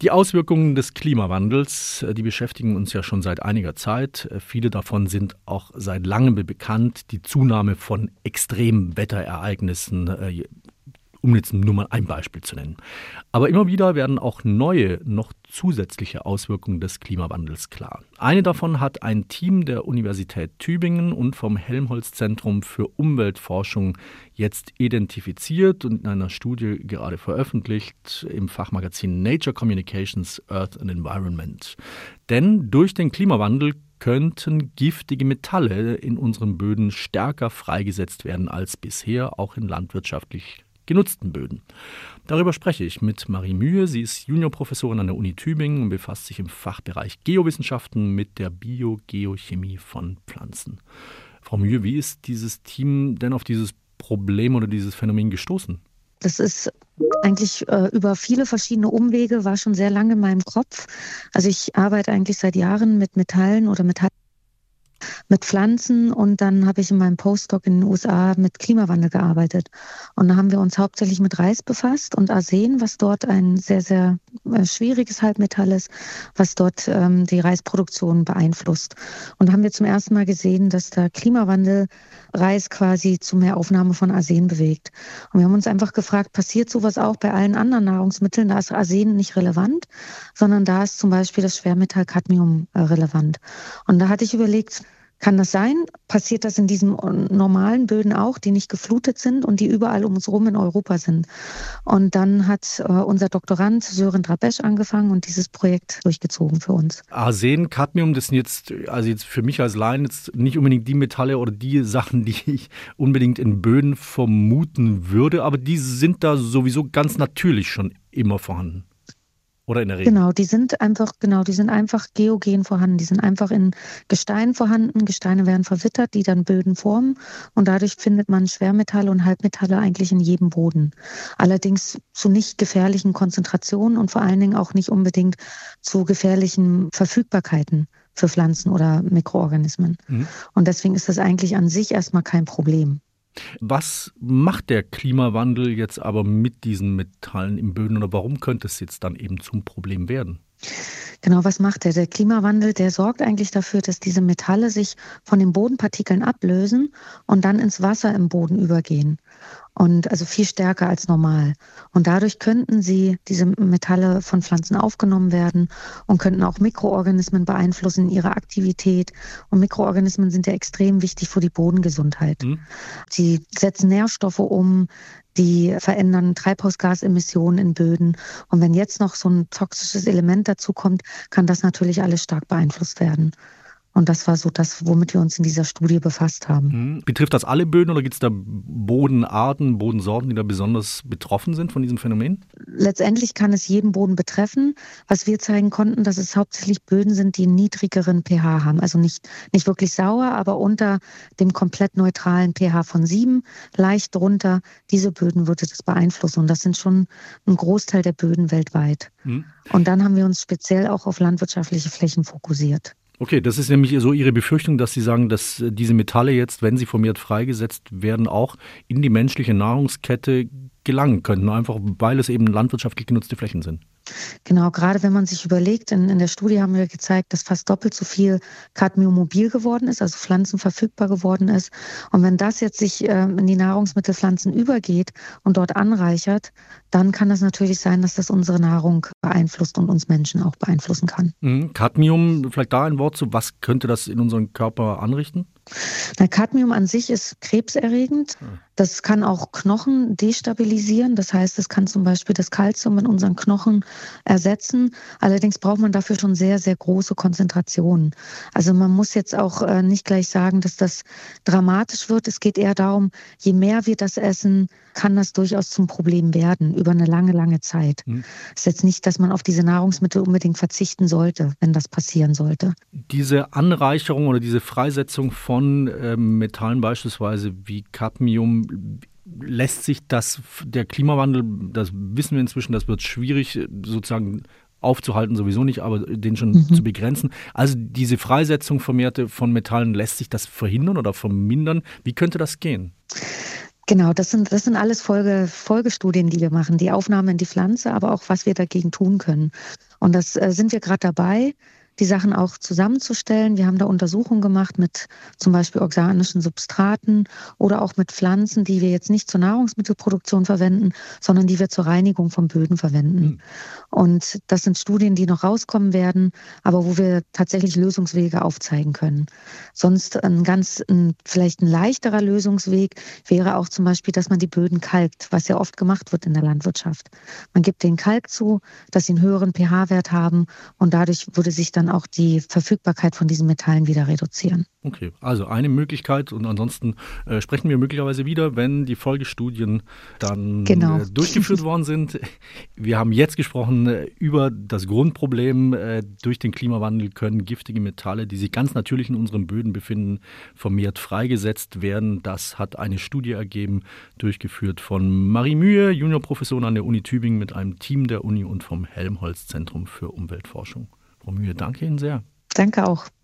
Die Auswirkungen des Klimawandels, die beschäftigen uns ja schon seit einiger Zeit. Viele davon sind auch seit langem bekannt. Die Zunahme von extremen Wetterereignissen, um jetzt nur mal ein Beispiel zu nennen. Aber immer wieder werden auch neue, noch zusätzliche Auswirkungen des Klimawandels klar. Eine davon hat ein Team der Universität Tübingen und vom Helmholtz-Zentrum für Umweltforschung jetzt identifiziert und in einer Studie gerade veröffentlicht im Fachmagazin Nature Communications, Earth and Environment. Denn durch den Klimawandel könnten giftige Metalle in unseren Böden stärker freigesetzt werden als bisher, auch in landwirtschaftlich genutzten Böden. Darüber spreche ich mit Marie Mühe. Sie ist Juniorprofessorin an der Uni Tübingen und befasst sich im Fachbereich Geowissenschaften mit der Biogeochemie von Pflanzen. Frau Mühe, wie ist dieses Team denn auf dieses Problem oder dieses Phänomen gestoßen? Das ist eigentlich über viele verschiedene Umwege, war schon sehr lange in meinem Kopf. Also ich arbeite eigentlich seit Jahren mit Metallen oder mit Pflanzen und dann habe ich in meinem Postdoc in den USA mit Klimawandel gearbeitet. Und da haben wir uns hauptsächlich mit Reis befasst und Arsen, was dort ein sehr, sehr schwieriges Halbmetall ist, was dort die Reisproduktion beeinflusst. Und da haben wir zum ersten Mal gesehen, dass der Klimawandel Reis quasi zu mehr Aufnahme von Arsen bewegt. Und wir haben uns einfach gefragt, passiert sowas auch bei allen anderen Nahrungsmitteln? Da ist Arsen nicht relevant, sondern da ist zum Beispiel das Schwermetall Cadmium relevant. Und da hatte ich überlegt, kann das sein? Passiert das in diesen normalen Böden auch, die nicht geflutet sind und die überall um uns herum in Europa sind? Und dann hat unser Doktorand Sören Drabesch angefangen und dieses Projekt durchgezogen für uns. Arsen, Cadmium, das sind jetzt für mich als Laien jetzt nicht unbedingt die Metalle oder die Sachen, die ich unbedingt in Böden vermuten würde, aber die sind da sowieso ganz natürlich schon immer vorhanden. Oder in der Regel? Genau, die sind einfach geogen vorhanden. Die sind einfach in Gestein vorhanden. Gesteine werden verwittert, die dann Böden formen. Und dadurch findet man Schwermetalle und Halbmetalle eigentlich in jedem Boden. Allerdings zu nicht gefährlichen Konzentrationen und vor allen Dingen auch nicht unbedingt zu gefährlichen Verfügbarkeiten für Pflanzen oder Mikroorganismen. Mhm. Und deswegen ist das eigentlich an sich erstmal kein Problem. Was macht der Klimawandel jetzt aber mit diesen Metallen im Böden oder warum könnte es jetzt dann eben zum Problem werden? Genau, was macht der? Der Klimawandel, der sorgt eigentlich dafür, dass diese Metalle sich von den Bodenpartikeln ablösen und dann ins Wasser im Boden übergehen. Und also viel stärker als normal. Und dadurch könnten diese Metalle von Pflanzen aufgenommen werden und könnten auch Mikroorganismen beeinflussen in ihrer Aktivität. Und Mikroorganismen sind ja extrem wichtig für die Bodengesundheit. Sie setzen Nährstoffe um, die verändern Treibhausgasemissionen in Böden. Und wenn jetzt noch so ein toxisches Element dazu kommt, kann das natürlich alles stark beeinflusst werden. Und das war so das, womit wir uns in dieser Studie befasst haben. Betrifft das alle Böden oder gibt es da Bodenarten, Bodensorten, die da besonders betroffen sind von diesem Phänomen? Letztendlich kann es jeden Boden betreffen. Was wir zeigen konnten, dass es hauptsächlich Böden sind, die einen niedrigeren pH haben. Also nicht wirklich sauer, aber unter dem komplett neutralen pH von 7, leicht drunter. Diese Böden würde das beeinflussen. Und das sind schon ein Großteil der Böden weltweit. Und dann haben wir uns speziell auch auf landwirtschaftliche Flächen fokussiert. Okay, das ist nämlich so Ihre Befürchtung, dass Sie sagen, dass diese Metalle jetzt, wenn sie vermehrt freigesetzt werden, auch in die menschliche Nahrungskette gelangen könnten, einfach weil es eben landwirtschaftlich genutzte Flächen sind. Genau, gerade wenn man sich überlegt, in der Studie haben wir gezeigt, dass fast doppelt so viel Cadmium mobil geworden ist, also Pflanzen verfügbar geworden ist. Und wenn das jetzt sich in die Nahrungsmittelpflanzen übergeht und dort anreichert, dann kann es natürlich sein, dass das unsere Nahrung beeinflusst und uns Menschen auch beeinflussen kann. Cadmium, vielleicht da ein Wort zu, was könnte das in unserem Körper anrichten? Cadmium an sich ist krebserregend. Das kann auch Knochen destabilisieren. Das heißt, es kann zum Beispiel das Kalzium in unseren Knochen ersetzen. Allerdings braucht man dafür schon sehr, sehr große Konzentrationen. Also man muss jetzt auch nicht gleich sagen, dass das dramatisch wird. Es geht eher darum, je mehr wir das essen, kann das durchaus zum Problem werden über eine lange, lange Zeit. Es ist jetzt nicht, dass man auf diese Nahrungsmittel unbedingt verzichten sollte, wenn das passieren sollte. Diese Anreicherung oder diese Freisetzung von Metallen beispielsweise wie Cadmium, lässt sich der Klimawandel, das wissen wir inzwischen, das wird schwierig sozusagen aufzuhalten, sowieso nicht, aber den schon zu begrenzen. Also diese Freisetzung vermehrte von Metallen, lässt sich das verhindern oder vermindern? Wie könnte das gehen? Genau, das sind alles Folgestudien, die wir machen, die Aufnahme in die Pflanze, aber auch, was wir dagegen tun können. Und das sind wir gerade dabei, die Sachen auch zusammenzustellen. Wir haben da Untersuchungen gemacht mit zum Beispiel organischen Substraten oder auch mit Pflanzen, die wir jetzt nicht zur Nahrungsmittelproduktion verwenden, sondern die wir zur Reinigung von Böden verwenden. Und das sind Studien, die noch rauskommen werden, aber wo wir tatsächlich Lösungswege aufzeigen können. Sonst vielleicht ein leichterer Lösungsweg wäre auch zum Beispiel, dass man die Böden kalkt, was ja oft gemacht wird in der Landwirtschaft. Man gibt den Kalk zu, dass sie einen höheren pH-Wert haben und dadurch würde sich dann auch die Verfügbarkeit von diesen Metallen wieder reduzieren. Okay, also eine Möglichkeit und ansonsten sprechen wir möglicherweise wieder, wenn die Folgestudien dann durchgeführt worden sind. Wir haben jetzt gesprochen über das Grundproblem. Durch den Klimawandel können giftige Metalle, die sich ganz natürlich in unseren Böden befinden, vermehrt freigesetzt werden. Das hat eine Studie ergeben, durchgeführt von Marie Mühe, Juniorprofessorin an der Uni Tübingen mit einem Team der Uni und vom Helmholtz Zentrum für Umweltforschung. Frau Mühe, danke Ihnen sehr. Danke auch.